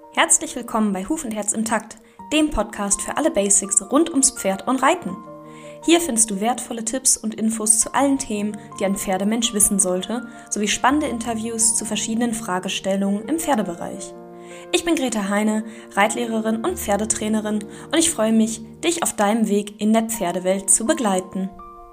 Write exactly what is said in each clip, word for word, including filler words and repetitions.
Herzlich willkommen bei Huf und Herz im Takt, dem Podcast für alle Basics rund ums Pferd und Reiten. Hier findest du wertvolle Tipps und Infos zu allen Themen, die ein Pferdemensch wissen sollte, sowie spannende Interviews zu verschiedenen Fragestellungen im Pferdebereich. Ich bin Greta Heine, Reitlehrerin und Pferdetrainerin und ich freue mich, dich auf deinem Weg in der Pferdewelt zu begleiten.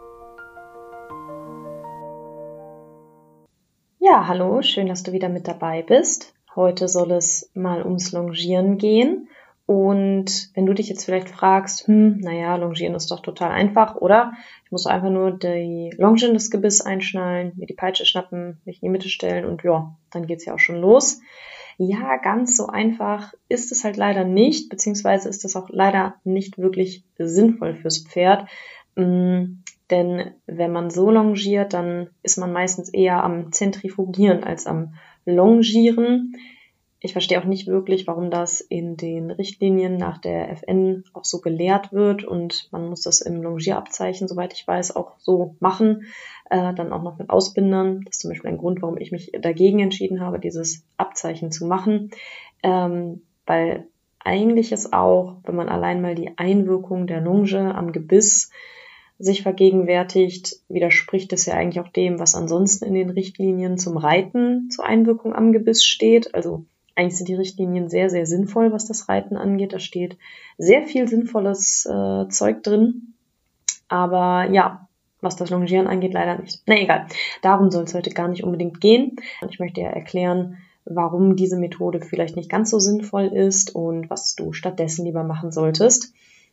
Ja, hallo, schön, dass du wieder mit dabei bist. Heute soll es mal ums Longieren gehen und wenn du dich jetzt vielleicht fragst, hm, naja, Longieren ist doch total einfach, oder? Ich muss einfach nur die Longe in das Gebiss einschnallen, mir die Peitsche schnappen, mich in die Mitte stellen und ja, dann geht's ja auch schon los. Ja, ganz so einfach ist es halt leider nicht, beziehungsweise ist es auch leider nicht wirklich sinnvoll fürs Pferd. Denn wenn man so longiert, dann ist man meistens eher am Zentrifugieren als am Longieren. Ich verstehe auch nicht wirklich, warum das in den Richtlinien nach der F N auch so gelehrt wird und man muss das im Longierabzeichen, soweit ich weiß, auch so machen, äh, dann auch noch mit Ausbindern. Das ist zum Beispiel ein Grund, warum ich mich dagegen entschieden habe, dieses Abzeichen zu machen, ähm, weil eigentlich ist auch, wenn man allein mal die Einwirkung der Longe am Gebiss sich vergegenwärtigt, widerspricht es ja eigentlich auch dem, was ansonsten in den Richtlinien zum Reiten zur Einwirkung am Gebiss steht. Also eigentlich sind die Richtlinien sehr, sehr sinnvoll, was das Reiten angeht. Da steht sehr viel sinnvolles äh, Zeug drin. Aber ja, was das Longieren angeht, leider nicht. Na egal, darum soll es heute gar nicht unbedingt gehen. Ich möchte ja erklären, warum diese Methode vielleicht nicht ganz so sinnvoll ist und was du stattdessen lieber machen solltest.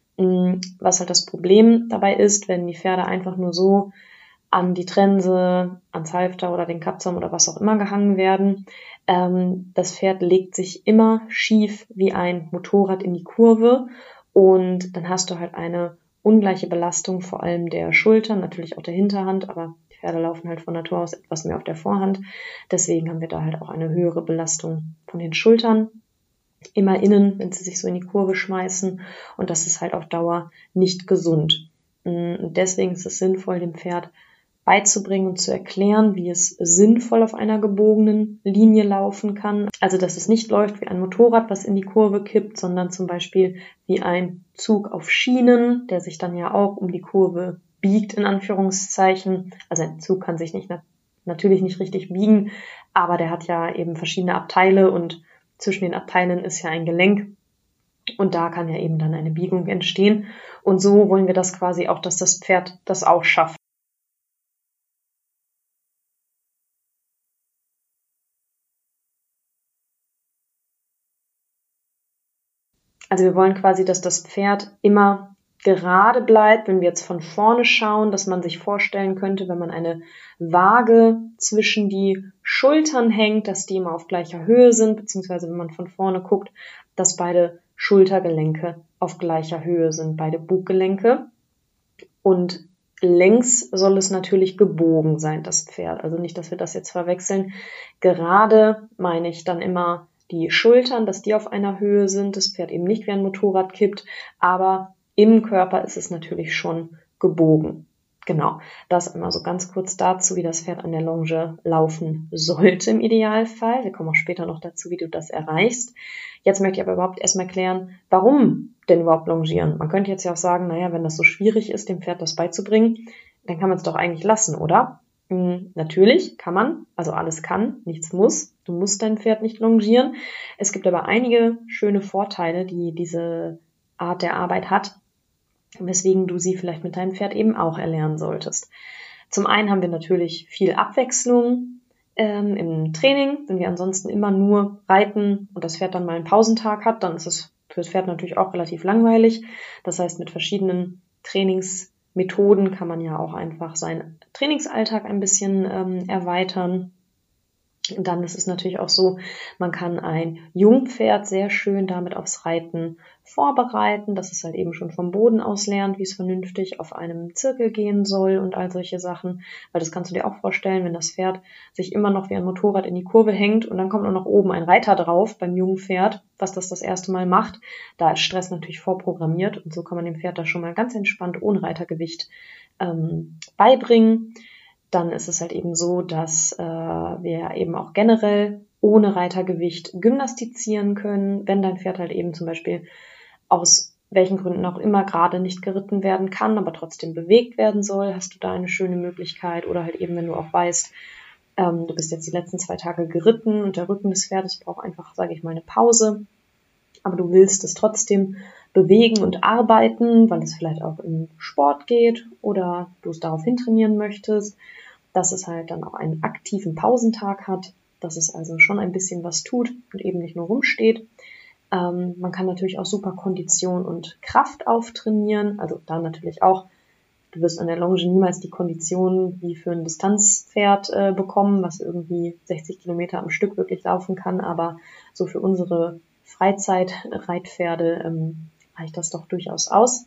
Was halt das Problem dabei ist, wenn die Pferde einfach nur so an die Trense, ans Halfter oder den Kappzaum oder was auch immer gehangen werden. Ähm, das Pferd legt sich immer schief wie ein Motorrad in die Kurve und dann hast du halt eine ungleiche Belastung, vor allem der Schultern, natürlich auch der Hinterhand, aber die Pferde laufen halt von Natur aus etwas mehr auf der Vorhand. Deswegen haben wir da halt auch eine höhere Belastung von den Schultern. Immer innen, wenn sie sich so in die Kurve schmeißen und das ist halt auf Dauer nicht gesund. Und deswegen ist es sinnvoll, dem Pferd beizubringen und zu erklären, wie es sinnvoll auf einer gebogenen Linie laufen kann. Also, dass es nicht läuft wie ein Motorrad, was in die Kurve kippt, sondern zum Beispiel wie ein Zug auf Schienen, der sich dann ja auch um die Kurve biegt, in Anführungszeichen. Also ein Zug kann sich nicht natürlich nicht richtig biegen, aber der hat ja eben verschiedene Abteile und zwischen den Abteilen ist ja ein Gelenk und da kann ja eben dann eine Biegung entstehen. Und so wollen wir das quasi auch, dass das Pferd das auch schafft. Also wir wollen quasi, dass das Pferd immer gerade bleibt, wenn wir jetzt von vorne schauen, dass man sich vorstellen könnte, wenn man eine Waage zwischen die Schultern hängt, dass die immer auf gleicher Höhe sind, beziehungsweise wenn man von vorne guckt, dass beide Schultergelenke auf gleicher Höhe sind, beide Buggelenke. Und längs soll es natürlich gebogen sein, das Pferd. Also nicht, dass wir das jetzt verwechseln. Gerade meine ich dann immer die Schultern, dass die auf einer Höhe sind, das Pferd eben nicht wie ein Motorrad kippt, aber im Körper ist es natürlich schon gebogen. Genau, das einmal so ganz kurz dazu, wie das Pferd an der Longe laufen sollte im Idealfall. Wir kommen auch später noch dazu, wie du das erreichst. Jetzt möchte ich aber überhaupt erstmal klären, warum denn überhaupt longieren? Man könnte jetzt ja auch sagen, naja, wenn das so schwierig ist, dem Pferd das beizubringen, dann kann man es doch eigentlich lassen, oder? Hm, natürlich kann man, also alles kann, nichts muss. Du musst dein Pferd nicht longieren. Es gibt aber einige schöne Vorteile, die diese Art der Arbeit hat, weswegen du sie vielleicht mit deinem Pferd eben auch erlernen solltest. Zum einen haben wir natürlich viel Abwechslung ähm, im Training. Wenn wir ansonsten immer nur reiten und das Pferd dann mal einen Pausentag hat, dann ist es für das Pferd natürlich auch relativ langweilig. Das heißt, mit verschiedenen Trainingsmethoden kann man ja auch einfach seinen Trainingsalltag ein bisschen ähm, erweitern. Und dann ist es natürlich auch so, man kann ein Jungpferd sehr schön damit aufs Reiten vorbereiten, dass es halt eben schon vom Boden aus lernt, wie es vernünftig auf einem Zirkel gehen soll und all solche Sachen. Weil das kannst du dir auch vorstellen, wenn das Pferd sich immer noch wie ein Motorrad in die Kurve hängt und dann kommt nur noch oben ein Reiter drauf beim jungen Pferd, was das das erste Mal macht. Da ist Stress natürlich vorprogrammiert und so kann man dem Pferd da schon mal ganz entspannt ohne Reitergewicht ähm, beibringen. dann ist es halt eben so, dass äh, wir eben auch generell ohne Reitergewicht gymnastizieren können, wenn dein Pferd halt eben zum Beispiel aus welchen Gründen auch immer gerade nicht geritten werden kann, aber trotzdem bewegt werden soll, hast du da eine schöne Möglichkeit. Oder halt eben, wenn du auch weißt, ähm, du bist jetzt die letzten zwei Tage geritten und der Rücken des Pferdes braucht einfach, sage ich mal, eine Pause, aber du willst es trotzdem bewegen und arbeiten, weil es vielleicht auch im Sport geht oder du es darauf hintrainieren möchtest, dass es halt dann auch einen aktiven Pausentag hat, dass es also schon ein bisschen was tut und eben nicht nur rumsteht. Ähm, man kann natürlich auch super Kondition und Kraft auftrainieren, also da natürlich auch, du wirst an der Longe niemals die Kondition wie für ein Distanzpferd äh, bekommen, was irgendwie sechzig Kilometer am Stück wirklich laufen kann, aber so für unsere Freizeitreitpferde ähm, reicht das doch durchaus aus.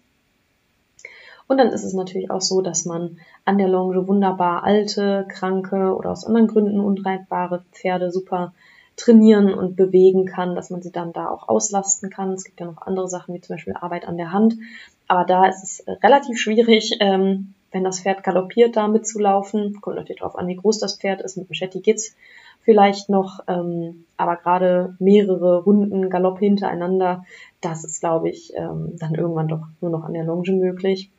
Und dann ist es natürlich auch so, dass man an der Longe wunderbar alte, kranke oder aus anderen Gründen unreitbare Pferde super trainieren und bewegen kann, dass man sie dann da auch auslasten kann. Es gibt ja noch andere Sachen, wie zum Beispiel Arbeit an der Hand. Aber da ist es relativ schwierig, ähm, wenn das Pferd galoppiert, da mitzulaufen. Kommt natürlich darauf an, wie groß das Pferd ist. Mit dem Shetty geht's vielleicht noch, ähm, aber gerade mehrere Runden Galopp hintereinander, das ist, glaube ich, ähm, dann irgendwann doch nur noch an der Longe möglich.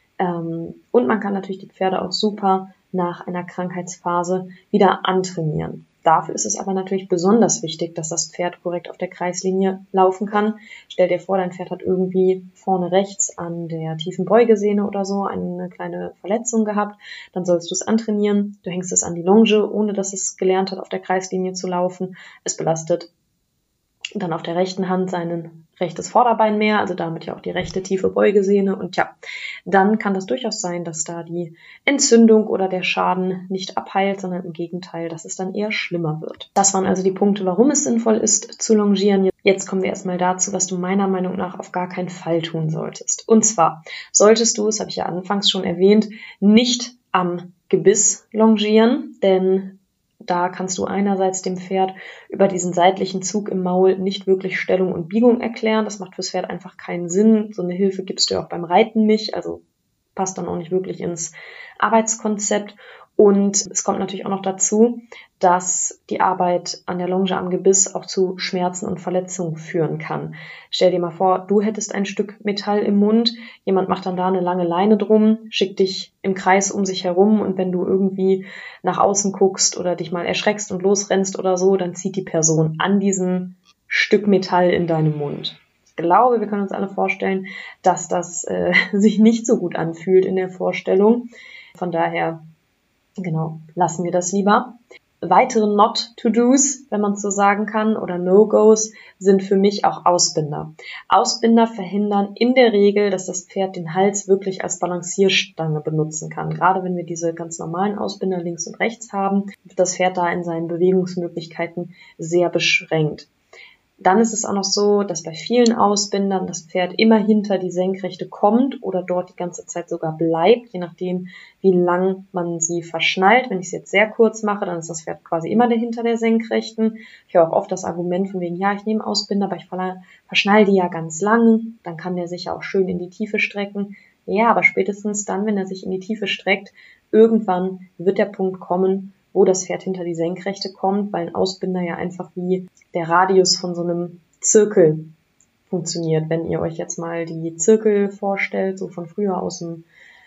Ähm, und man kann natürlich die Pferde auch super nach einer Krankheitsphase wieder antrainieren. Dafür ist es aber natürlich besonders wichtig, dass das Pferd korrekt auf der Kreislinie laufen kann. Stell dir vor, dein Pferd hat irgendwie vorne rechts an der tiefen Beugesehne oder so eine kleine Verletzung gehabt. Dann sollst du es antrainieren. Du hängst es an die Longe, ohne dass es gelernt hat, auf der Kreislinie zu laufen. Es belastet dann auf der rechten Hand sein rechtes Vorderbein mehr, also damit ja auch die rechte tiefe Beugesehne. Und ja, dann kann das durchaus sein, dass da die Entzündung oder der Schaden nicht abheilt, sondern im Gegenteil, dass es dann eher schlimmer wird. Das waren also die Punkte, warum es sinnvoll ist zu longieren. Jetzt kommen wir erstmal dazu, was du meiner Meinung nach auf gar keinen Fall tun solltest. Und zwar solltest du, das habe ich ja anfangs schon erwähnt, nicht am Gebiss longieren, denn da kannst du einerseits dem Pferd über diesen seitlichen Zug im Maul nicht wirklich Stellung und Biegung erklären. Das macht fürs Pferd einfach keinen Sinn. So eine Hilfe gibst du ja auch beim Reiten nicht, also passt dann auch nicht wirklich ins Arbeitskonzept. Und es kommt natürlich auch noch dazu, dass die Arbeit an der Longe am Gebiss auch zu Schmerzen und Verletzungen führen kann. Stell dir mal vor, du hättest ein Stück Metall im Mund, jemand macht dann da eine lange Leine drum, schickt dich im Kreis um sich herum und wenn du irgendwie nach außen guckst oder dich mal erschreckst und losrennst oder so, dann zieht die Person an diesem Stück Metall in deinem Mund. Ich glaube, wir können uns alle vorstellen, dass das äh, sich nicht so gut anfühlt in der Vorstellung. Von daher, genau, lassen wir das lieber. Weitere Not-to-Dos, wenn man es so sagen kann, oder No-Gos, sind für mich auch Ausbinder. Ausbinder verhindern in der Regel, dass das Pferd den Hals wirklich als Balancierstange benutzen kann. Gerade wenn wir diese ganz normalen Ausbinder links und rechts haben, wird das Pferd da in seinen Bewegungsmöglichkeiten sehr beschränkt. Dann ist es auch noch so, dass bei vielen Ausbindern das Pferd immer hinter die Senkrechte kommt oder dort die ganze Zeit sogar bleibt, je nachdem, wie lang man sie verschnallt. Wenn ich es jetzt sehr kurz mache, dann ist das Pferd quasi immer hinter der Senkrechten. Ich höre auch oft das Argument von wegen, ja, ich nehme Ausbinder, aber ich verschnall die ja ganz lang, dann kann der sich ja auch schön in die Tiefe strecken. Ja, aber spätestens dann, wenn er sich in die Tiefe streckt, irgendwann wird der Punkt kommen, wo das Pferd hinter die Senkrechte kommt, weil ein Ausbinder ja einfach wie der Radius von so einem Zirkel funktioniert. Wenn ihr euch jetzt mal die Zirkel vorstellt, so von früher aus dem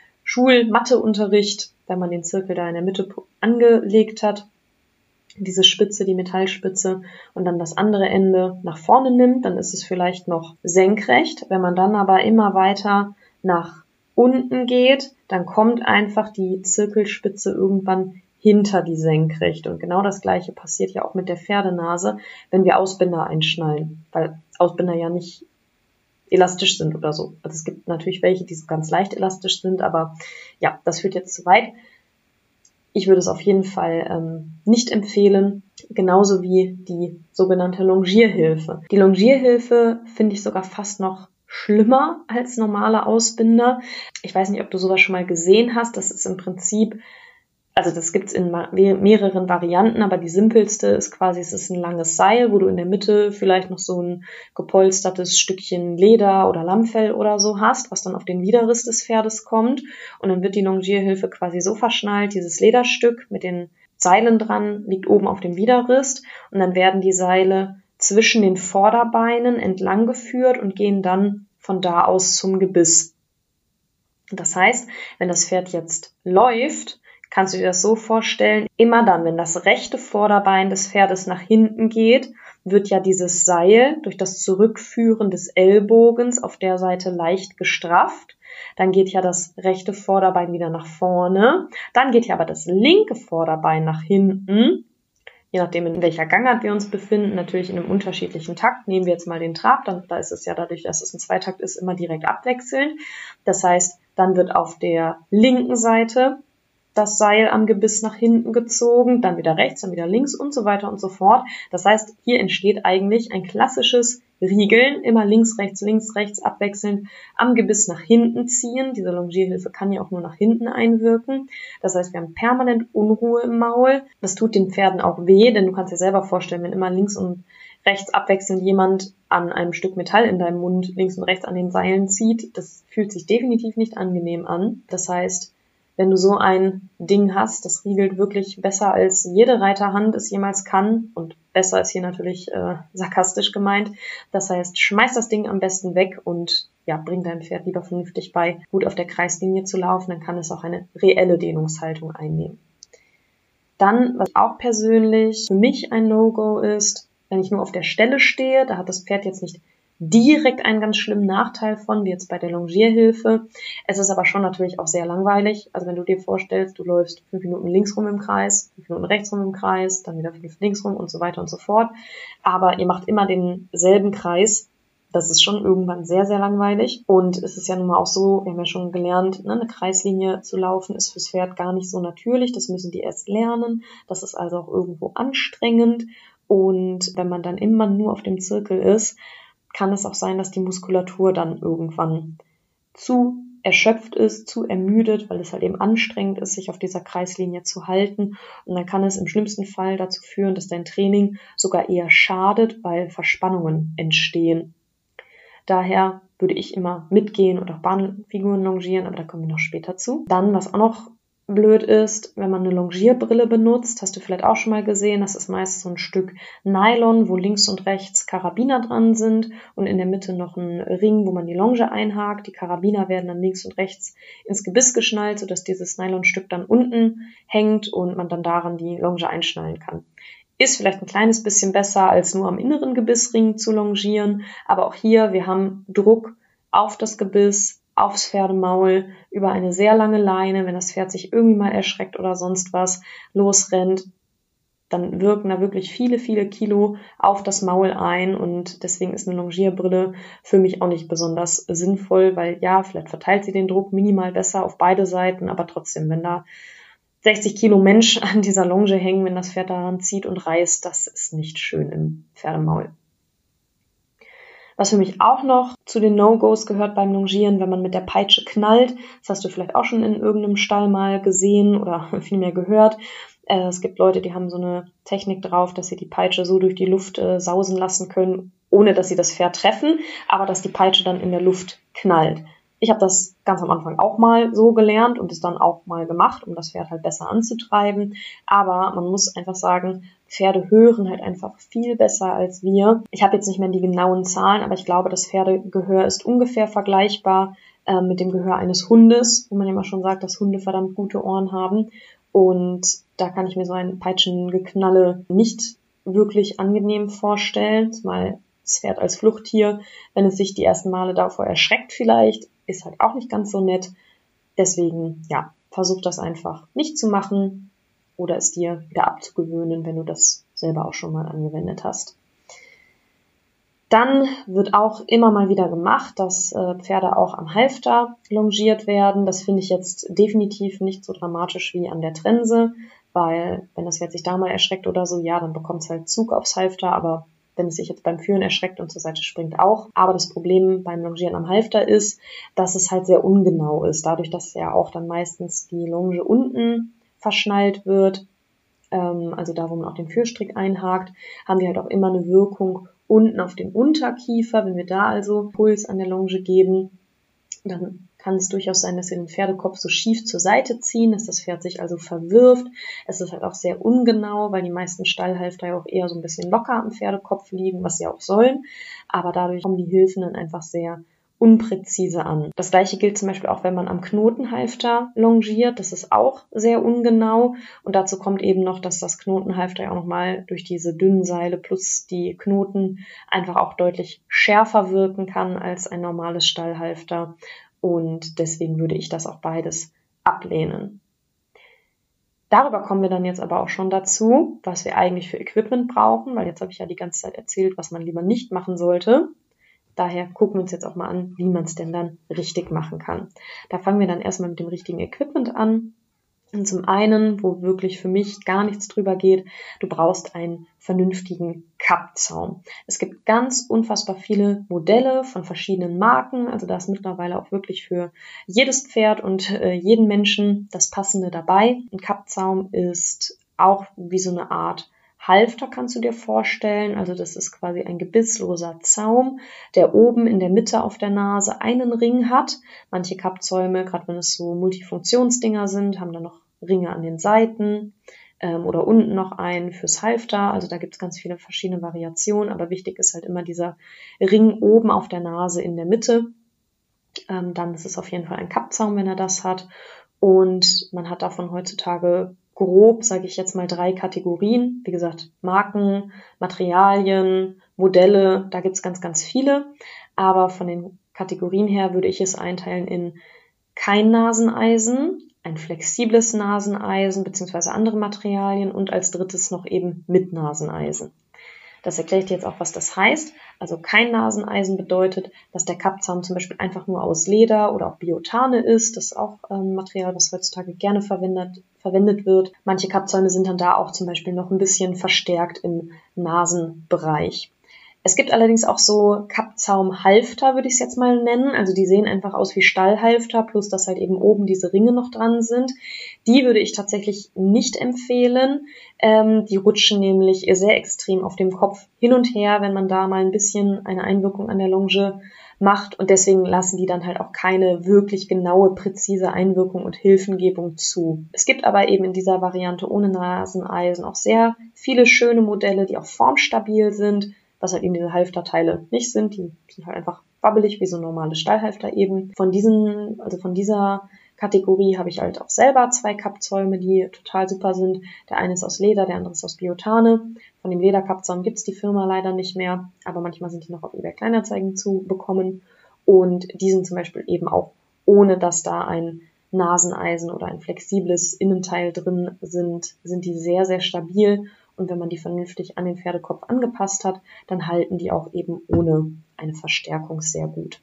Schul-Matheunterricht, wenn man den Zirkel da in der Mitte angelegt hat, diese Spitze, die Metallspitze, und dann das andere Ende nach vorne nimmt, dann ist es vielleicht noch senkrecht. Wenn man dann aber immer weiter nach unten geht, dann kommt einfach die Zirkelspitze irgendwann hinter die Senkrechte. Und genau das Gleiche passiert ja auch mit der Pferdenase, wenn wir Ausbinder einschnallen, weil Ausbinder ja nicht elastisch sind oder so. Also es gibt natürlich welche, die so ganz leicht elastisch sind, aber ja, das führt jetzt zu weit. Ich würde es auf jeden Fall ähm, nicht empfehlen, genauso wie die sogenannte Longierhilfe. Die Longierhilfe finde ich sogar fast noch schlimmer als normale Ausbinder. Ich weiß nicht, ob du sowas schon mal gesehen hast. Das ist im Prinzip Also das gibt's in mehreren Varianten, aber die simpelste ist quasi, es ist ein langes Seil, wo du in der Mitte vielleicht noch so ein gepolstertes Stückchen Leder oder Lammfell oder so hast, was dann auf den Widerriss des Pferdes kommt. Und dann wird die Longierhilfe quasi so verschnallt, dieses Lederstück mit den Seilen dran liegt oben auf dem Widerriss und dann werden die Seile zwischen den Vorderbeinen entlang geführt und gehen dann von da aus zum Gebiss. Das heißt, wenn das Pferd jetzt läuft, kannst du dir das so vorstellen, immer dann, wenn das rechte Vorderbein des Pferdes nach hinten geht, wird ja dieses Seil durch das Zurückführen des Ellbogens auf der Seite leicht gestrafft. Dann geht ja das rechte Vorderbein wieder nach vorne. Dann geht ja aber das linke Vorderbein nach hinten. Je nachdem, in welcher Gangart wir uns befinden, natürlich in einem unterschiedlichen Takt. Nehmen wir jetzt mal den Trab, dann, da ist es ja dadurch, dass es ein Zweitakt ist, immer direkt abwechselnd. Das heißt, dann wird auf der linken Seite das Seil am Gebiss nach hinten gezogen, dann wieder rechts, dann wieder links und so weiter und so fort. Das heißt, hier entsteht eigentlich ein klassisches Riegeln, immer links, rechts, links, rechts abwechselnd am Gebiss nach hinten ziehen. Diese Longierhilfe kann ja auch nur nach hinten einwirken. Das heißt, wir haben permanent Unruhe im Maul. Das tut den Pferden auch weh, denn du kannst dir selber vorstellen, wenn immer links und rechts abwechselnd jemand an einem Stück Metall in deinem Mund links und rechts an den Seilen zieht, das fühlt sich definitiv nicht angenehm an. Das heißt, wenn du so ein Ding hast, das riegelt wirklich besser als jede Reiterhand es jemals kann und besser ist hier natürlich äh, sarkastisch gemeint. Das heißt, schmeiß das Ding am besten weg und ja, bring deinem Pferd lieber vernünftig bei, gut auf der Kreislinie zu laufen, dann kann es auch eine reelle Dehnungshaltung einnehmen. Dann, was auch persönlich für mich ein No-Go ist, wenn ich nur auf der Stelle stehe, da hat das Pferd jetzt nicht direkt einen ganz schlimmen Nachteil von, wie jetzt bei der Longierhilfe. Es ist aber schon natürlich auch sehr langweilig. Also wenn du dir vorstellst, du läufst fünf Minuten links rum im Kreis, fünf Minuten rechts rum im Kreis, dann wieder fünf links rum und so weiter und so fort. Aber ihr macht immer denselben Kreis. Das ist schon irgendwann sehr, sehr langweilig. Und es ist ja nun mal auch so, wir haben ja schon gelernt, ne, eine Kreislinie zu laufen ist fürs Pferd gar nicht so natürlich. Das müssen die erst lernen. Das ist also auch irgendwo anstrengend. Und wenn man dann immer nur auf dem Zirkel ist, kann es auch sein, dass die Muskulatur dann irgendwann zu erschöpft ist, zu ermüdet, weil es halt eben anstrengend ist, sich auf dieser Kreislinie zu halten. Und dann kann es im schlimmsten Fall dazu führen, dass dein Training sogar eher schadet, weil Verspannungen entstehen. Daher würde ich immer mitgehen und auch Bahnfiguren longieren, aber da kommen wir noch später zu. Dann, was auch noch blöd ist, wenn man eine Longierbrille benutzt, hast du vielleicht auch schon mal gesehen, das ist meist so ein Stück Nylon, wo links und rechts Karabiner dran sind und in der Mitte noch ein Ring, wo man die Longe einhakt. Die Karabiner werden dann links und rechts ins Gebiss geschnallt, sodass dieses Nylonstück dann unten hängt und man dann daran die Longe einschnallen kann. Ist vielleicht ein kleines bisschen besser, als nur am inneren Gebissring zu longieren, aber auch hier, wir haben Druck auf das Gebiss, aufs Pferdemaul, über eine sehr lange Leine. Wenn das Pferd sich irgendwie mal erschreckt oder sonst was losrennt, dann wirken da wirklich viele, viele Kilo auf das Maul ein und deswegen ist eine Longierbrille für mich auch nicht besonders sinnvoll, weil ja, vielleicht verteilt sie den Druck minimal besser auf beide Seiten, aber trotzdem, wenn da sechzig Kilo Mensch an dieser Longe hängen, wenn das Pferd daran zieht und reißt, das ist nicht schön im Pferdemaul. Was für mich auch noch zu den No-Gos gehört beim Longieren, wenn man mit der Peitsche knallt, das hast du vielleicht auch schon in irgendeinem Stall mal gesehen oder vielmehr gehört. Äh, es gibt Leute, die haben so eine Technik drauf, dass sie die Peitsche so durch die Luft äh, sausen lassen können, ohne dass sie das Pferd treffen, aber dass die Peitsche dann in der Luft knallt. Ich habe das ganz am Anfang auch mal so gelernt und es dann auch mal gemacht, um das Pferd halt besser anzutreiben. Aber man muss einfach sagen, Pferde hören halt einfach viel besser als wir. Ich habe jetzt nicht mehr die genauen Zahlen, aber ich glaube, das Pferdegehör ist ungefähr vergleichbar äh, mit dem Gehör eines Hundes, wo man ja immer schon sagt, dass Hunde verdammt gute Ohren haben. Und da kann ich mir so ein Peitschengeknalle nicht wirklich angenehm vorstellen. Zumal das Pferd als Fluchttier, wenn es sich die ersten Male davor erschreckt vielleicht, ist halt auch nicht ganz so nett. Deswegen, ja, versuch das einfach nicht zu machen oder es dir wieder abzugewöhnen, wenn du das selber auch schon mal angewendet hast. Dann wird auch immer mal wieder gemacht, dass äh, Pferde auch am Halfter longiert werden. Das finde ich jetzt definitiv nicht so dramatisch wie an der Trense, weil wenn das Pferd sich da mal erschreckt oder so, ja, dann bekommt es halt Zug aufs Halfter, aber wenn es sich jetzt beim Führen erschreckt und zur Seite springt auch. Aber das Problem beim Longieren am Halfter ist, dass es halt sehr ungenau ist. Dadurch, dass ja auch dann meistens die Longe unten verschnallt wird, ähm, also da, wo man auch den Führstrick einhakt, haben die halt auch immer eine Wirkung unten auf den Unterkiefer. Wenn wir da also Puls an der Longe geben, dann kann es durchaus sein, dass wir den Pferdekopf so schief zur Seite ziehen, dass das Pferd sich also verwirft. Es ist halt auch sehr ungenau, weil die meisten Stallhalfter ja auch eher so ein bisschen locker am Pferdekopf liegen, was sie auch sollen. Aber dadurch kommen die Hilfen dann einfach sehr unpräzise an. Das gleiche gilt zum Beispiel auch, wenn man am Knotenhalfter longiert. Das ist auch sehr ungenau. Und dazu kommt eben noch, dass das Knotenhalfter ja auch nochmal durch diese dünnen Seile plus die Knoten einfach auch deutlich schärfer wirken kann als ein normales Stallhalfter. Und deswegen würde ich das auch beides ablehnen. Darüber kommen wir dann jetzt aber auch schon dazu, was wir eigentlich für Equipment brauchen, weil jetzt habe ich ja die ganze Zeit erzählt, was man lieber nicht machen sollte. Daher gucken wir uns jetzt auch mal an, wie man es denn dann richtig machen kann. Da fangen wir dann erstmal mit dem richtigen Equipment an. Und zum einen, wo wirklich für mich gar nichts drüber geht, du brauchst einen vernünftigen Kappzaum. Es gibt ganz unfassbar viele Modelle von verschiedenen Marken, also da ist mittlerweile auch wirklich für jedes Pferd und äh, jeden Menschen das Passende dabei. Ein Kappzaum ist auch wie so eine Art Halfter, kannst du dir vorstellen. Also das ist quasi ein gebissloser Zaum, der oben in der Mitte auf der Nase einen Ring hat. Manche Kappzäume, gerade wenn es so Multifunktionsdinger sind, haben dann noch Ringe an den Seiten ähm, oder unten noch einen fürs Halfter. Also da gibt es ganz viele verschiedene Variationen, aber wichtig ist halt immer dieser Ring oben auf der Nase in der Mitte. Ähm, dann ist es auf jeden Fall ein Kappzaum, wenn er das hat. Und man hat davon heutzutage grob, sage ich jetzt mal, drei Kategorien. Wie gesagt, Marken, Materialien, Modelle, da gibt's ganz, ganz viele. Aber von den Kategorien her würde ich es einteilen in kein Naseneisen, ein flexibles Naseneisen beziehungsweise andere Materialien und als drittes noch eben mit Naseneisen. Das erkläre ich dir jetzt auch, was das heißt. Also kein Naseneisen bedeutet, dass der Kappzaum zum Beispiel einfach nur aus Leder oder auch Biotane ist. Das ist auch ein Material, was heutzutage gerne verwendet, verwendet wird. Manche Kappzäume sind dann da auch zum Beispiel noch ein bisschen verstärkt im Nasenbereich. Es gibt allerdings auch so Kappzaumhalfter, würde ich es jetzt mal nennen. Also die sehen einfach aus wie Stallhalfter, plus dass halt eben oben diese Ringe noch dran sind. Die würde ich tatsächlich nicht empfehlen. Ähm, die rutschen nämlich sehr extrem auf dem Kopf hin und her, wenn man da mal ein bisschen eine Einwirkung an der Longe macht. Und deswegen lassen die dann halt auch keine wirklich genaue, präzise Einwirkung und Hilfengebung zu. Es gibt aber eben in dieser Variante ohne Naseneisen auch sehr viele schöne Modelle, die auch formstabil sind, was halt eben diese Halfterteile nicht sind. Die sind halt einfach wabbelig, wie so normale Stallhalfter eben. Von diesen, also von dieser Kategorie habe ich halt auch selber zwei Kappzäume, die total super sind. Der eine ist aus Leder, der andere ist aus Biotane. Von dem Lederkappzaum gibt es die Firma leider nicht mehr, aber manchmal sind die noch auf eBay Kleinanzeigen zu bekommen. Und die sind zum Beispiel eben auch, ohne dass da ein Naseneisen oder ein flexibles Innenteil drin sind, sind die sehr, sehr stabil. Und wenn man die vernünftig an den Pferdekopf angepasst hat, dann halten die auch eben ohne eine Verstärkung sehr gut.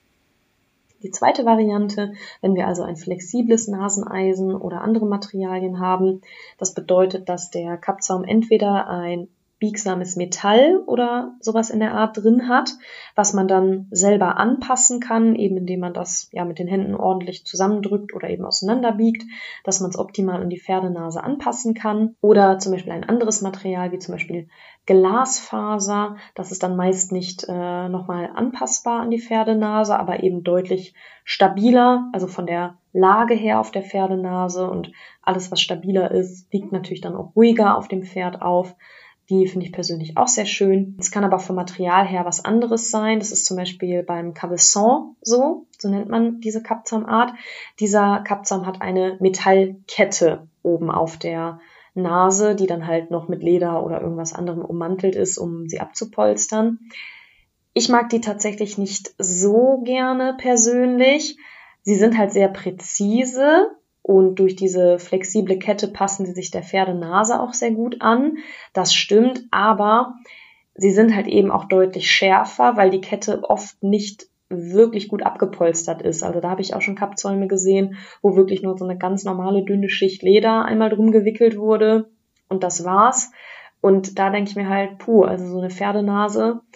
Die zweite Variante, wenn wir also ein flexibles Naseneisen oder andere Materialien haben, das bedeutet, dass der Kappzaum entweder ein biegsames Metall oder sowas in der Art drin hat, was man dann selber anpassen kann, eben indem man das ja mit den Händen ordentlich zusammendrückt oder eben auseinanderbiegt, dass man es optimal an die Pferdenase anpassen kann. Oder zum Beispiel ein anderes Material, wie zum Beispiel Glasfaser, das ist dann meist nicht äh, nochmal anpassbar an die Pferdenase, aber eben deutlich stabiler, also von der Lage her auf der Pferdenase, und alles, was stabiler ist, liegt natürlich dann auch ruhiger auf dem Pferd auf. Die finde ich persönlich auch sehr schön. Es kann aber vom Material her was anderes sein. Das ist zum Beispiel beim Cabeçon so, so nennt man diese Kappzaumart. Dieser Kappzaum hat eine Metallkette oben auf der Nase, die dann halt noch mit Leder oder irgendwas anderem ummantelt ist, um sie abzupolstern. Ich mag die tatsächlich nicht so gerne persönlich. Sie sind halt sehr präzise. Und durch diese flexible Kette passen sie sich der Pferdenase auch sehr gut an. Das stimmt, aber sie sind halt eben auch deutlich schärfer, weil die Kette oft nicht wirklich gut abgepolstert ist. Also da habe ich auch schon Kappzäume gesehen, wo wirklich nur so eine ganz normale dünne Schicht Leder einmal drum gewickelt wurde und das war's. Und da denke ich mir halt, puh, also so eine Pferdenase,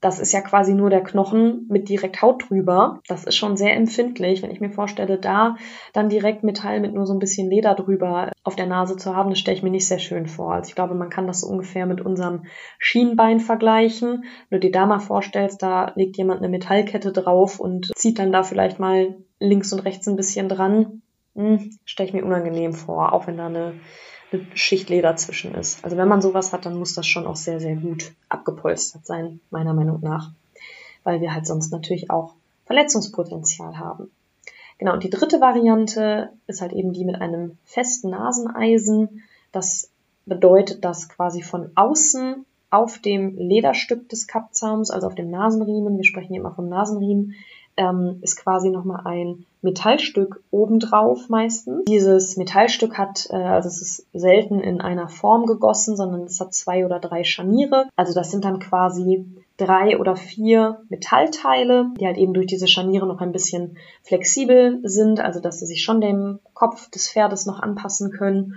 das ist ja quasi nur der Knochen mit direkt Haut drüber. Das ist schon sehr empfindlich, wenn ich mir vorstelle, da dann direkt Metall mit nur so ein bisschen Leder drüber auf der Nase zu haben, das stelle ich mir nicht sehr schön vor. Also ich glaube, man kann das so ungefähr mit unserem Schienbein vergleichen. Wenn du dir da mal vorstellst, da legt jemand eine Metallkette drauf und zieht dann da vielleicht mal links und rechts ein bisschen dran, hm, stelle ich mir unangenehm vor, auch wenn da eine eine Schicht Leder zwischen ist. Also wenn man sowas hat, dann muss das schon auch sehr, sehr gut abgepolstert sein, meiner Meinung nach, weil wir halt sonst natürlich auch Verletzungspotenzial haben. Genau, und die dritte Variante ist halt eben die mit einem festen Naseneisen. Das bedeutet, dass quasi von außen auf dem Lederstück des Kappzaums, also auf dem Nasenriemen, wir sprechen hier immer vom Nasenriemen, ähm, ist quasi nochmal ein Metallstück obendrauf meistens. Dieses Metallstück hat, äh, also es ist selten in einer Form gegossen, sondern es hat zwei oder drei Scharniere. Also das sind dann quasi drei oder vier Metallteile, die halt eben durch diese Scharniere noch ein bisschen flexibel sind, also dass sie sich schon dem Kopf des Pferdes noch anpassen können.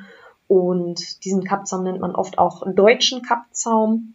Und diesen Kappzaum nennt man oft auch deutschen Kappzaum.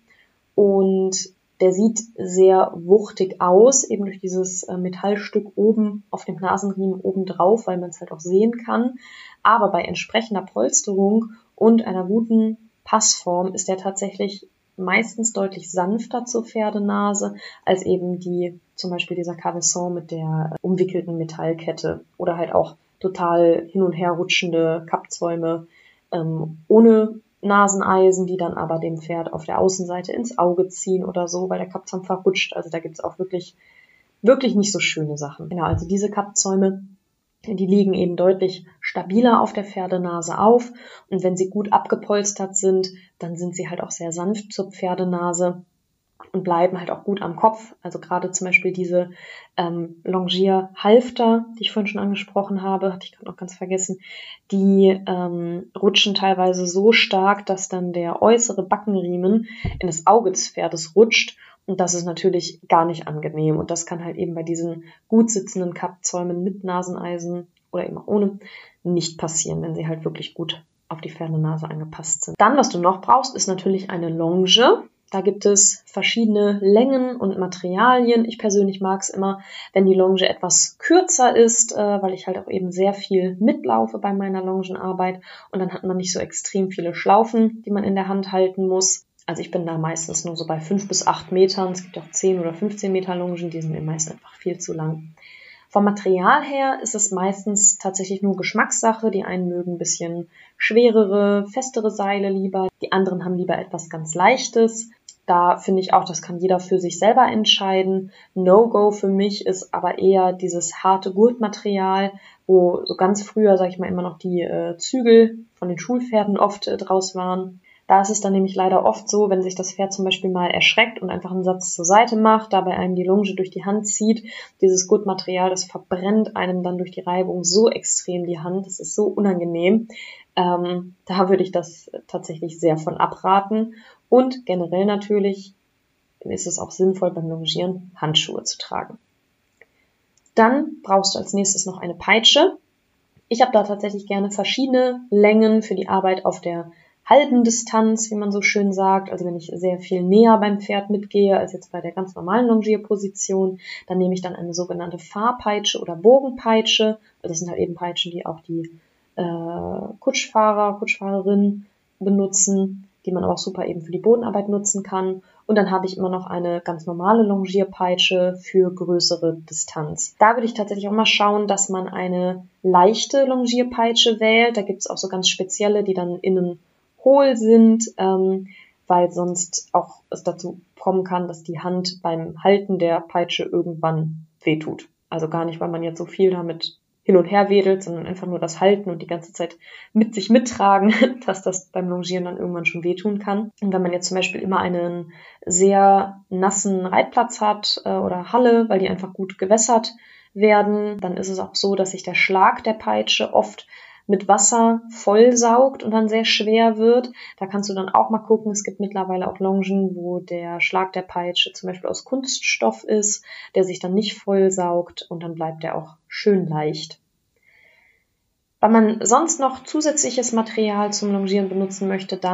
Und der sieht sehr wuchtig aus, eben durch dieses Metallstück oben auf dem Nasenriemen oben drauf, weil man es halt auch sehen kann. Aber bei entsprechender Polsterung und einer guten Passform ist der tatsächlich meistens deutlich sanfter zur Pferdenase als eben die, zum Beispiel dieser Cavesson mit der umwickelten Metallkette oder halt auch total hin und her rutschende Kappzäume ähm, ohne Naseneisen, die dann aber dem Pferd auf der Außenseite ins Auge ziehen oder so, weil der Kappzaum verrutscht. Also da gibt's auch wirklich, wirklich nicht so schöne Sachen. Genau, also diese Kappzäume, die liegen eben deutlich stabiler auf der Pferdenase auf. Und wenn sie gut abgepolstert sind, dann sind sie halt auch sehr sanft zur Pferdenase und bleiben halt auch gut am Kopf. Also gerade zum Beispiel diese ähm, Longierhalfter, die ich vorhin schon angesprochen habe, hatte ich gerade noch ganz vergessen, die ähm, rutschen teilweise so stark, dass dann der äußere Backenriemen in das Auge des Pferdes rutscht. Und das ist natürlich gar nicht angenehm. Und das kann halt eben bei diesen gut sitzenden Kappzäumen mit Naseneisen oder eben auch ohne nicht passieren, wenn sie halt wirklich gut auf die Pferdenase angepasst sind. Dann, was du noch brauchst, ist natürlich eine Longe. Da gibt es verschiedene Längen und Materialien. Ich persönlich mag es immer, wenn die Longe etwas kürzer ist, äh, weil ich halt auch eben sehr viel mitlaufe bei meiner Longenarbeit. Und dann hat man nicht so extrem viele Schlaufen, die man in der Hand halten muss. Also ich bin da meistens nur so bei fünf bis acht Metern. Es gibt auch zehn oder fünfzehn Meter Longen, die sind mir meist einfach viel zu lang. Vom Material her ist es meistens tatsächlich nur Geschmackssache. Die einen mögen ein bisschen schwerere, festere Seile lieber. Die anderen haben lieber etwas ganz Leichtes. Da finde ich auch, das kann jeder für sich selber entscheiden. No-Go für mich ist aber eher dieses harte Gurtmaterial, wo so ganz früher, sage ich mal, immer noch die äh, Zügel von den Schulpferden oft äh, draus waren. Da ist es dann nämlich leider oft so, wenn sich das Pferd zum Beispiel mal erschreckt und einfach einen Satz zur Seite macht, dabei einem die Longe durch die Hand zieht, dieses Gurtmaterial, das verbrennt einem dann durch die Reibung so extrem die Hand, das ist so unangenehm. Ähm, da würde ich das tatsächlich sehr von abraten. Und generell natürlich ist es auch sinnvoll beim Longieren Handschuhe zu tragen. Dann brauchst du als nächstes noch eine Peitsche. Ich habe da tatsächlich gerne verschiedene Längen für die Arbeit auf der halben Distanz, wie man so schön sagt. Also wenn ich sehr viel näher beim Pferd mitgehe als jetzt bei der ganz normalen Longierposition, dann nehme ich dann eine sogenannte Fahrpeitsche oder Bogenpeitsche. Das sind halt eben Peitschen, die auch die äh, Kutschfahrer, Kutschfahrerinnen benutzen, die man aber auch super eben für die Bodenarbeit nutzen kann. Und dann habe ich immer noch eine ganz normale Longierpeitsche für größere Distanz. Da würde ich tatsächlich auch mal schauen, dass man eine leichte Longierpeitsche wählt. Da gibt es auch so ganz spezielle, die dann innen hohl sind, ähm, weil sonst auch es dazu kommen kann, dass die Hand beim Halten der Peitsche irgendwann wehtut. Also gar nicht, weil man jetzt so viel damit hin und her wedelt, sondern einfach nur das Halten und die ganze Zeit mit sich mittragen, dass das beim Longieren dann irgendwann schon wehtun kann. Und wenn man jetzt zum Beispiel immer einen sehr nassen Reitplatz hat äh, oder Halle, weil die einfach gut gewässert werden, dann ist es auch so, dass sich der Schlag der Peitsche oft mit Wasser vollsaugt und dann sehr schwer wird. Da kannst du dann auch mal gucken, es gibt mittlerweile auch Longen, wo der Schlag der Peitsche zum Beispiel aus Kunststoff ist, der sich dann nicht vollsaugt und dann bleibt der auch schön leicht. Wenn man sonst noch zusätzliches Material zum Longieren benutzen möchte, dann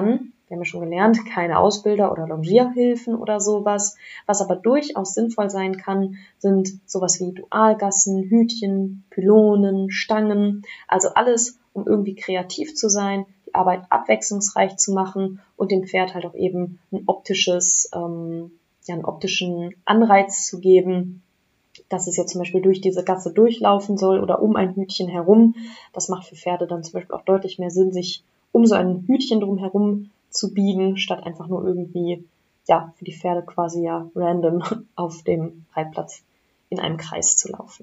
wir haben ja schon gelernt, keine Ausbilder oder Longierhilfen oder sowas. Was aber durchaus sinnvoll sein kann, sind sowas wie Dualgassen, Hütchen, Pylonen, Stangen, also alles, um irgendwie kreativ zu sein, die Arbeit abwechslungsreich zu machen und dem Pferd halt auch eben ein optisches, ähm, ja, einen optischen Anreiz zu geben, dass es jetzt zum Beispiel durch diese Gasse durchlaufen soll oder um ein Hütchen herum. Das macht für Pferde dann zum Beispiel auch deutlich mehr Sinn, sich um so ein Hütchen drum herum zu biegen, statt einfach nur irgendwie, ja, für die Pferde quasi ja random auf dem Reitplatz in einem Kreis zu laufen.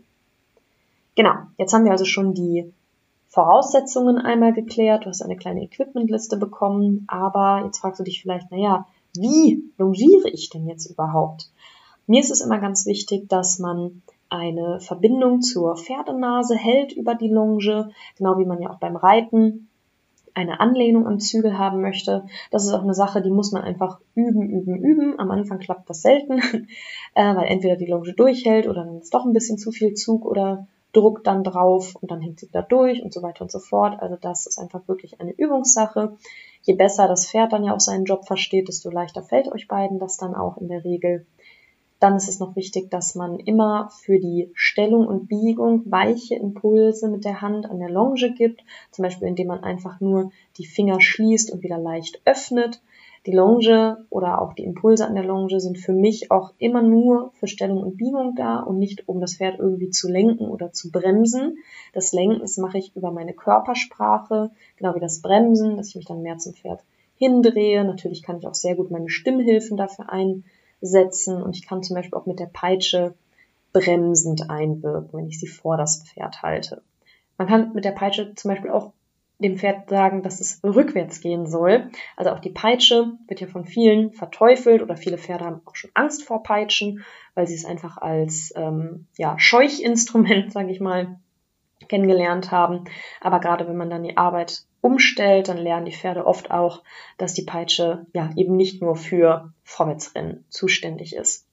Genau, jetzt haben wir also schon die Voraussetzungen einmal geklärt. Du hast eine kleine Equipmentliste bekommen, aber jetzt fragst du dich vielleicht, naja, wie longiere ich denn jetzt überhaupt? Mir ist es immer ganz wichtig, dass man eine Verbindung zur Pferdenase hält über die Longe, genau wie man ja auch beim Reiten eine Anlehnung am Zügel haben möchte. Das ist auch eine Sache, die muss man einfach üben, üben, üben. Am Anfang klappt das selten, äh, weil entweder die Longe durchhält oder dann ist doch ein bisschen zu viel Zug oder Druck dann drauf und dann hängt sie wieder durch und so weiter und so fort. Also das ist einfach wirklich eine Übungssache. Je besser das Pferd dann ja auch seinen Job versteht, desto leichter fällt euch beiden das dann auch in der Regel. Dann ist es noch wichtig, dass man immer für die Stellung und Biegung weiche Impulse mit der Hand an der Longe gibt, zum Beispiel indem man einfach nur die Finger schließt und wieder leicht öffnet. Die Longe oder auch die Impulse an der Longe sind für mich auch immer nur für Stellung und Biegung da und nicht, um das Pferd irgendwie zu lenken oder zu bremsen. Das Lenken, das mache ich über meine Körpersprache, genau wie das Bremsen, dass ich mich dann mehr zum Pferd hindrehe. Natürlich kann ich auch sehr gut meine Stimmhilfen dafür einsetzen und ich kann zum Beispiel auch mit der Peitsche bremsend einwirken, wenn ich sie vor das Pferd halte. Man kann mit der Peitsche zum Beispiel auch dem Pferd sagen, dass es rückwärts gehen soll. Also auch die Peitsche wird ja von vielen verteufelt oder viele Pferde haben auch schon Angst vor Peitschen, weil sie es einfach als ähm, ja, Scheuchinstrument, sage ich mal, kennengelernt haben. Aber gerade wenn man dann die Arbeit umstellt, dann lernen die Pferde oft auch, dass die Peitsche ja eben nicht nur für Vorwärtsrennen zuständig ist.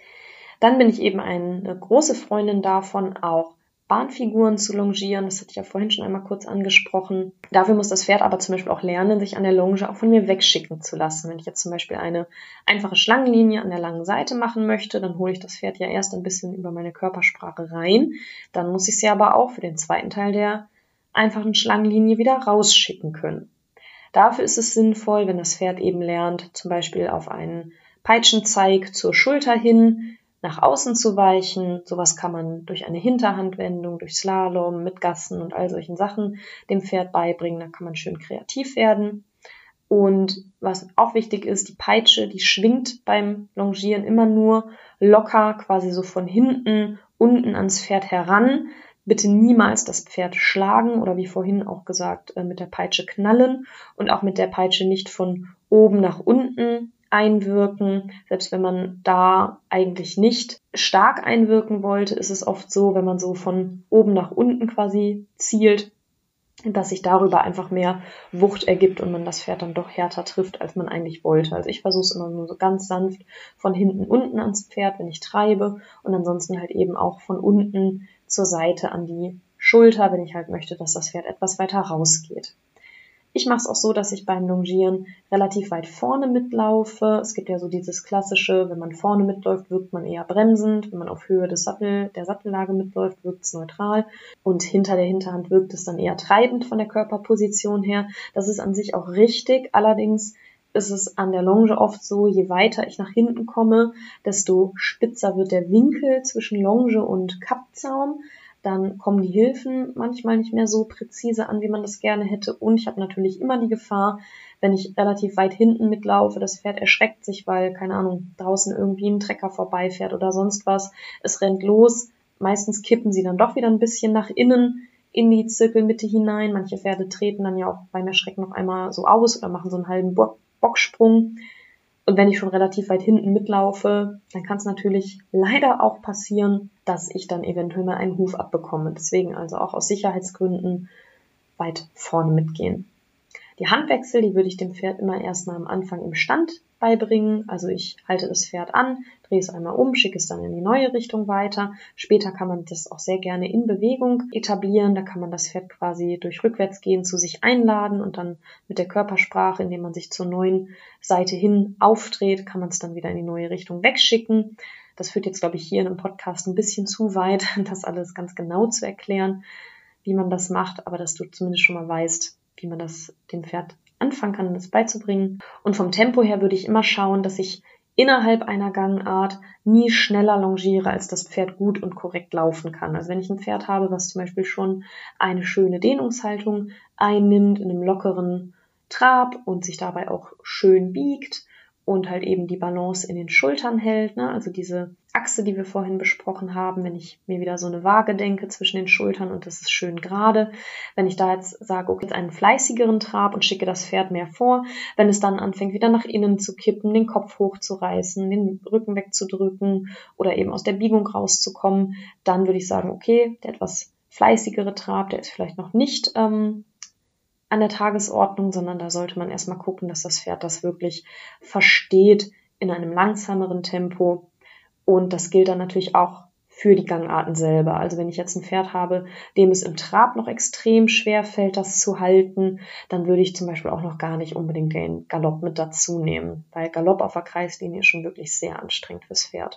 Dann bin ich eben eine große Freundin davon, auch Bahnfiguren zu longieren. Das hatte ich ja vorhin schon einmal kurz angesprochen. Dafür muss das Pferd aber zum Beispiel auch lernen, sich an der Longe auch von mir wegschicken zu lassen. Wenn ich jetzt zum Beispiel eine einfache Schlangenlinie an der langen Seite machen möchte, dann hole ich das Pferd ja erst ein bisschen über meine Körpersprache rein. Dann muss ich sie aber auch für den zweiten Teil der einfachen Schlangenlinie wieder rausschicken können. Dafür ist es sinnvoll, wenn das Pferd eben lernt, zum Beispiel auf einen Peitschenzeig zur Schulter hin nach außen zu weichen. Sowas kann man durch eine Hinterhandwendung, durch Slalom, mit Gassen und all solchen Sachen dem Pferd beibringen. Da kann man schön kreativ werden. Und was auch wichtig ist, die Peitsche, die schwingt beim Longieren immer nur locker, quasi so von hinten, unten ans Pferd heran. Bitte niemals das Pferd schlagen oder wie vorhin auch gesagt, mit der Peitsche knallen und auch mit der Peitsche nicht von oben nach unten einwirken. Selbst wenn man da eigentlich nicht stark einwirken wollte, ist es oft so, wenn man so von oben nach unten quasi zielt, dass sich darüber einfach mehr Wucht ergibt und man das Pferd dann doch härter trifft, als man eigentlich wollte. Also ich versuche es immer nur so ganz sanft von hinten unten ans Pferd, wenn ich treibe und ansonsten halt eben auch von unten zur Seite an die Schulter, wenn ich halt möchte, dass das Pferd etwas weiter rausgeht. Ich mache es auch so, dass ich beim Longieren relativ weit vorne mitlaufe. Es gibt ja so dieses klassische, wenn man vorne mitläuft, wirkt man eher bremsend. Wenn man auf Höhe des Sattel, der Sattellage mitläuft, wirkt es neutral. Und hinter der Hinterhand wirkt es dann eher treibend von der Körperposition her. Das ist an sich auch richtig. Allerdings ist es an der Longe oft so, je weiter ich nach hinten komme, desto spitzer wird der Winkel zwischen Longe und Kappzaum. Dann kommen die Hilfen manchmal nicht mehr so präzise an, wie man das gerne hätte. Und ich habe natürlich immer die Gefahr, wenn ich relativ weit hinten mitlaufe, das Pferd erschreckt sich, weil, keine Ahnung, draußen irgendwie ein Trecker vorbeifährt oder sonst was. Es rennt los. Meistens kippen sie dann doch wieder ein bisschen nach innen in die Zirkelmitte hinein. Manche Pferde treten dann ja auch beim Erschrecken noch einmal so aus oder machen so einen halben Bo- Bocksprung. Und wenn ich schon relativ weit hinten mitlaufe, dann kann es natürlich leider auch passieren, dass ich dann eventuell mal einen Huf abbekomme. Deswegen also auch aus Sicherheitsgründen weit vorne mitgehen. Die Handwechsel, die würde ich dem Pferd immer erstmal am Anfang im Stand beibringen. Also ich halte das Pferd an, drehe es einmal um, schicke es dann in die neue Richtung weiter. Später kann man das auch sehr gerne in Bewegung etablieren. Da kann man das Pferd quasi durch Rückwärtsgehen zu sich einladen und dann mit der Körpersprache, indem man sich zur neuen Seite hin aufdreht, kann man es dann wieder in die neue Richtung wegschicken. Das führt jetzt, glaube ich, hier in einem Podcast ein bisschen zu weit, das alles ganz genau zu erklären, wie man das macht, aber dass du zumindest schon mal weißt, wie man das dem Pferd anfangen kann, das beizubringen. Und vom Tempo her würde ich immer schauen, dass ich innerhalb einer Gangart nie schneller longiere, als das Pferd gut und korrekt laufen kann. Also wenn ich ein Pferd habe, was zum Beispiel schon eine schöne Dehnungshaltung einnimmt, in einem lockeren Trab und sich dabei auch schön biegt und halt eben die Balance in den Schultern hält, ne? Also diese Achse, die wir vorhin besprochen haben, wenn ich mir wieder so eine Waage denke zwischen den Schultern und das ist schön gerade. Wenn ich da jetzt sage, okay, jetzt einen fleißigeren Trab und schicke das Pferd mehr vor, wenn es dann anfängt, wieder nach innen zu kippen, den Kopf hochzureißen, den Rücken wegzudrücken oder eben aus der Biegung rauszukommen, dann würde ich sagen, okay, der etwas fleißigere Trab, der ist vielleicht noch nicht ähm, an der Tagesordnung, sondern da sollte man erstmal gucken, dass das Pferd das wirklich versteht in einem langsameren Tempo. Und das gilt dann natürlich auch für die Gangarten selber. Also wenn ich jetzt ein Pferd habe, dem es im Trab noch extrem schwer fällt, das zu halten, dann würde ich zum Beispiel auch noch gar nicht unbedingt den Galopp mit dazu nehmen, weil Galopp auf der Kreislinie ist schon wirklich sehr anstrengend fürs Pferd.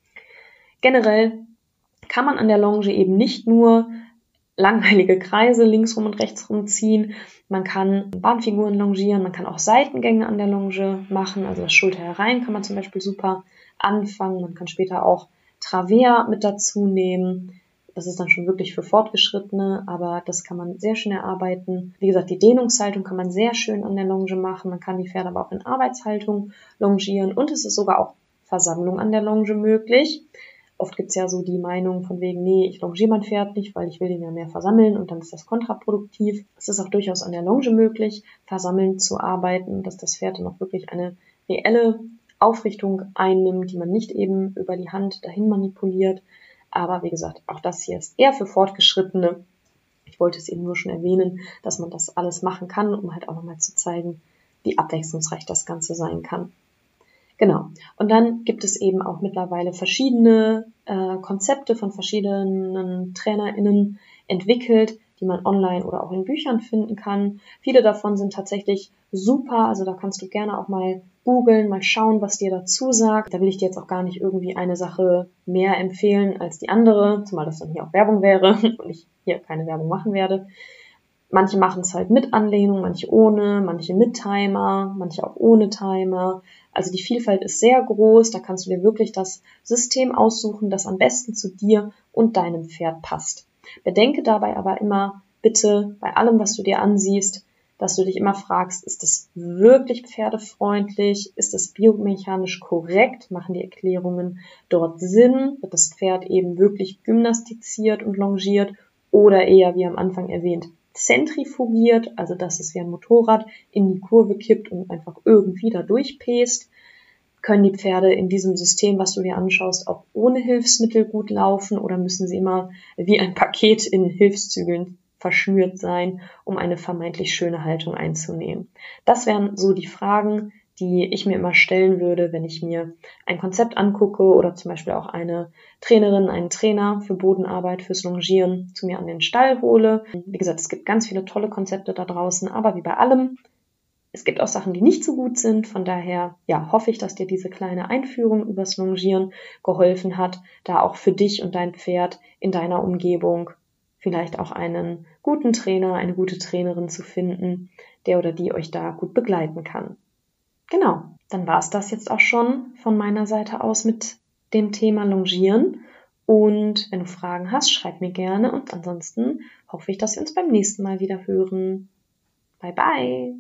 Generell kann man an der Longe eben nicht nur langweilige Kreise linksrum und rechtsrum ziehen. Man kann Bahnfiguren longieren, man kann auch Seitengänge an der Longe machen, also das Schulter herein kann man zum Beispiel super anfangen. Man kann später auch Travers mit dazu nehmen. Das ist dann schon wirklich für Fortgeschrittene, aber das kann man sehr schön erarbeiten. Wie gesagt, die Dehnungshaltung kann man sehr schön an der Longe machen. Man kann die Pferde aber auch in Arbeitshaltung longieren und es ist sogar auch Versammlung an der Longe möglich. Oft gibt's ja so die Meinung von wegen, nee, ich longiere mein Pferd nicht, weil ich will den ja mehr versammeln und dann ist das kontraproduktiv. Es ist auch durchaus an der Longe möglich, versammeln zu arbeiten, dass das Pferd dann auch wirklich eine reelle Aufrichtung einnimmt, die man nicht eben über die Hand dahin manipuliert. Aber wie gesagt, auch das hier ist eher für Fortgeschrittene. Ich wollte es eben nur schon erwähnen, dass man das alles machen kann, um halt auch nochmal zu zeigen, wie abwechslungsreich das Ganze sein kann. Genau. Und dann gibt es eben auch mittlerweile verschiedene äh, Konzepte von verschiedenen TrainerInnen entwickelt, die man online oder auch in Büchern finden kann. Viele davon sind tatsächlich super, also da kannst du gerne auch mal googeln, mal schauen, was dir dazu sagt. Da will ich dir jetzt auch gar nicht irgendwie eine Sache mehr empfehlen als die andere, zumal das dann hier auch Werbung wäre und ich hier keine Werbung machen werde. Manche machen es halt mit Anlehnung, manche ohne, manche mit Timer, manche auch ohne Timer. Also die Vielfalt ist sehr groß, da kannst du dir wirklich das System aussuchen, das am besten zu dir und deinem Pferd passt. Bedenke dabei aber immer bitte bei allem, was du dir ansiehst, dass du dich immer fragst, ist es wirklich pferdefreundlich, ist es biomechanisch korrekt, machen die Erklärungen dort Sinn, wird das Pferd eben wirklich gymnastiziert und longiert oder eher, wie am Anfang erwähnt, zentrifugiert, also dass es wie ein Motorrad in die Kurve kippt und einfach irgendwie da durchpäst. Können die Pferde in diesem System, was du dir anschaust, auch ohne Hilfsmittel gut laufen oder müssen sie immer wie ein Paket in Hilfszügeln verschnürt sein, um eine vermeintlich schöne Haltung einzunehmen? Das wären so die Fragen, die ich mir immer stellen würde, wenn ich mir ein Konzept angucke oder zum Beispiel auch eine Trainerin, einen Trainer für Bodenarbeit, fürs Longieren zu mir an den Stall hole. Wie gesagt, es gibt ganz viele tolle Konzepte da draußen, aber wie bei allem, es gibt auch Sachen, die nicht so gut sind. Von daher, ja, hoffe ich, dass dir diese kleine Einführung übers Longieren geholfen hat, da auch für dich und dein Pferd in deiner Umgebung vielleicht auch einen guten Trainer, eine gute Trainerin zu finden, der oder die euch da gut begleiten kann. Genau, dann war es das jetzt auch schon von meiner Seite aus mit dem Thema Longieren. Und wenn du Fragen hast, schreib mir gerne. Und ansonsten hoffe ich, dass wir uns beim nächsten Mal wieder hören. Bye, bye!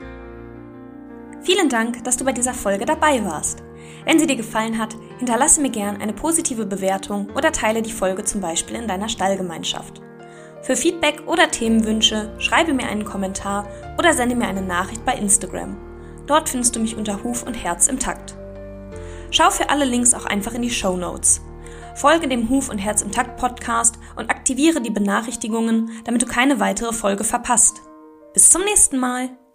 Vielen Dank, dass du bei dieser Folge dabei warst. Wenn sie dir gefallen hat, hinterlasse mir gern eine positive Bewertung oder teile die Folge zum Beispiel in deiner Stallgemeinschaft. Für Feedback oder Themenwünsche schreibe mir einen Kommentar oder sende mir eine Nachricht bei Instagram. Dort findest du mich unter Huf und Herz im Takt. Schau für alle Links auch einfach in die Shownotes. Folge dem Huf und Herz im Takt Podcast und aktiviere die Benachrichtigungen, damit du keine weitere Folge verpasst. Bis zum nächsten Mal!